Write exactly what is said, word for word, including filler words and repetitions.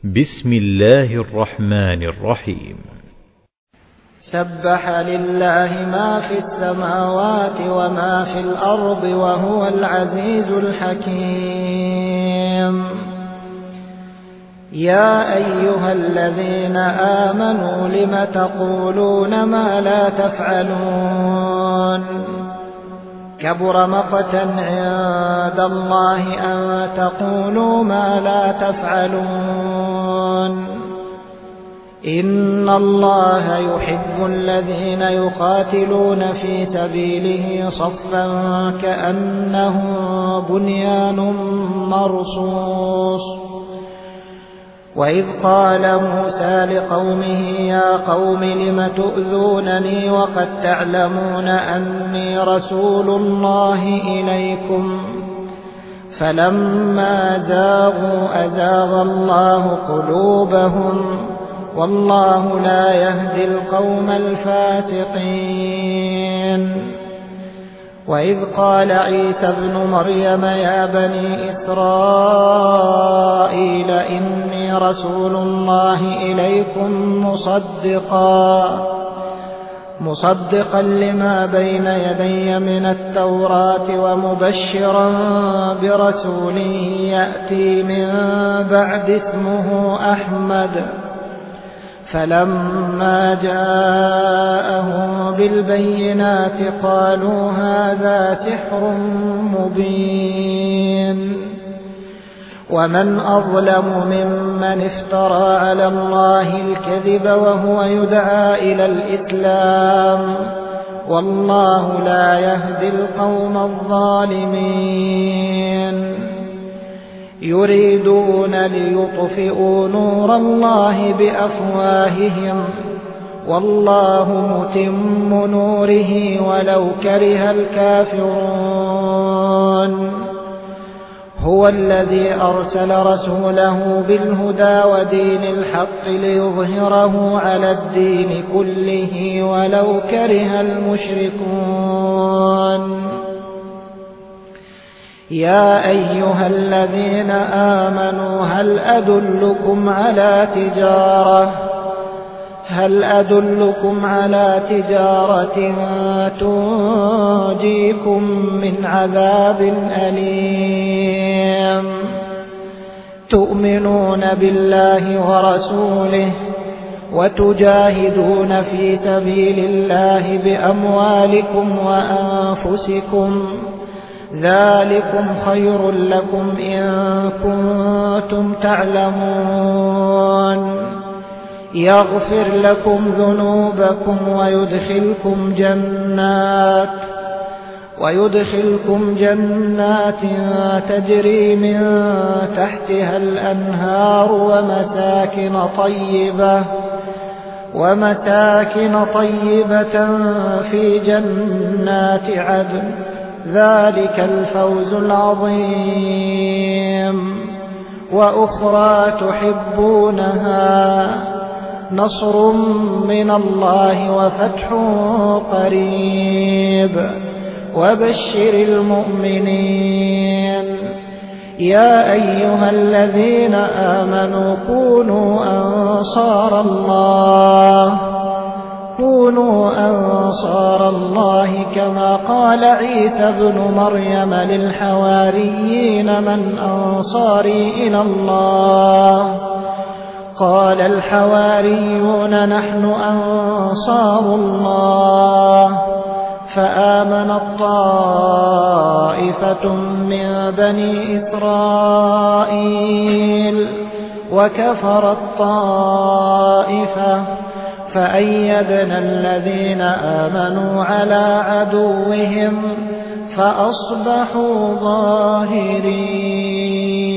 بسم الله الرحمن الرحيم. سبح لله ما في السماوات وما في الأرض وهو العزيز الحكيم. يا أيها الذين آمنوا لم تقولون ما لا تفعلون كبر مقتا عند الله أن تقولوا ما لا تفعلون إن الله يحب الذين يقاتلون في سبيله صفا كأنه بنيان مرصوص. وإذ قال موسى لقومه يا قوم لم تؤذونني وقد تعلمون أني رسول الله إليكم فلما زاغوا أزاغ الله قلوبهم والله لا يهدي القوم الفاسقين. وإذ قال عيسى ابن مريم يا بني إسرائيل إني رسول الله إليكم مصدقا مصدقا لما بين يدي من التوراة ومبشرا برسول يأتي من بعد اسمه أحمد. فلما جاءهم بالبينات قالوا هذا سحر مبين. ومن أظلم ممن افترى على الله الكذب وهو يدعى إلى الإسلام والله لا يهدي القوم الظالمين. يريدون ليطفئوا نور الله بأفواههم والله متم نوره ولو كره الكافرون. هو الذي أرسل رسوله بالهدى ودين الحق ليظهره على الدين كله ولو كره المشركون. يا أيها الذين آمنوا هل أدلكم على تجارة هل أدلكم على تجارة تنجيكم من عذاب أليم تؤمنون بالله ورسوله وتجاهدون في سبيل الله بأموالكم وأنفسكم ذلكم خير لكم إن كنتم تعلمون. يغفر لكم ذنوبكم ويدخلكم جنات ويدخلكم جنات تجري من تحتها الأنهار ومساكن طيبة ومساكن طيبة في جنات عدن ذلك الفوز العظيم. وأخرى تحبونها نصر من الله وفتح قريب وبشر المؤمنين. يا أيها الذين آمنوا كونوا أنصار الله كونوا أنصار الله كما قال عيسى ابن مريم للحواريين من أنصاري إلى الله قال الحواريون نحن أنصار الله. فآمنت طائفة من بني إسرائيل وكفرت طائفة فأيدنا الذين آمنوا على عدوهم فأصبحوا ظاهرين.